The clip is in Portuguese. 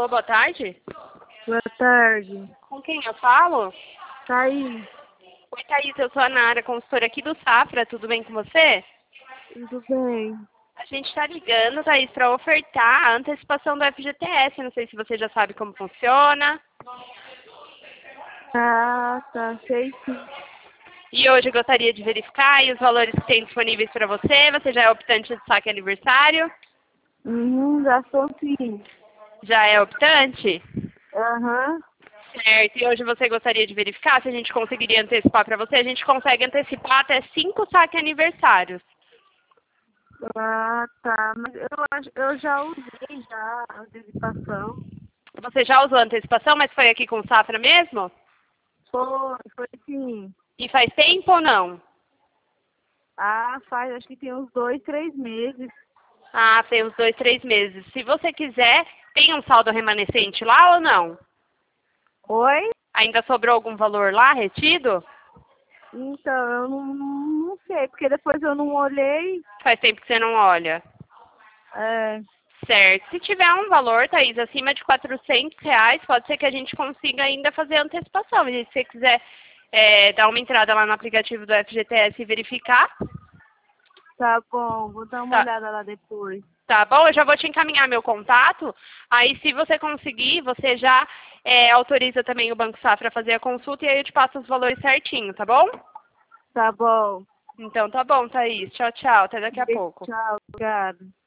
Alô, boa tarde. Boa tarde. Com quem eu falo? Thaís, Oi, Thaís, eu sou a Nara, consultora aqui do Safra, tudo bem com você? tudo bem? A gente está ligando, Thaís, para ofertar a antecipação do FGTS. Não sei se você já sabe como funciona. Ah, tá, sei sim. E hoje eu gostaria de verificar aí os valores que tem disponíveis para você. Você já é optante de saque aniversário? Já sou sim. Já é optante? Aham. Certo. E hoje você gostaria de verificar se a gente conseguiria antecipar para você? A gente consegue antecipar até 5 saque aniversários. Ah, tá. Mas eu já usei já a antecipação. Você já usou antecipação, mas foi aqui com o Safra mesmo? Foi sim. E faz tempo ou não? Ah, acho que tem uns 2, 3 meses. Ah, tem uns 2, 3 meses. Se você quiser, tem um saldo remanescente lá ou não? Oi? Ainda sobrou algum valor lá retido? Então, eu não sei, porque depois eu não olhei. Faz tempo que você não olha. É, Certo. Se tiver um valor, Thaís, acima de R$ 400, pode ser que a gente consiga ainda fazer a antecipação. E se você quiser dar uma entrada lá no aplicativo do FGTS e verificar, tá bom, vou dar uma tá, olhada lá depois. tá bom? Eu já vou te encaminhar meu contato. Aí, se você conseguir, você já autoriza também o Banco Safra a fazer a consulta e aí eu te passo os valores certinho, tá bom? Tá bom. Então, tá bom, Thaís. Tchau, tchau. Até daqui a pouco. Tchau, obrigada.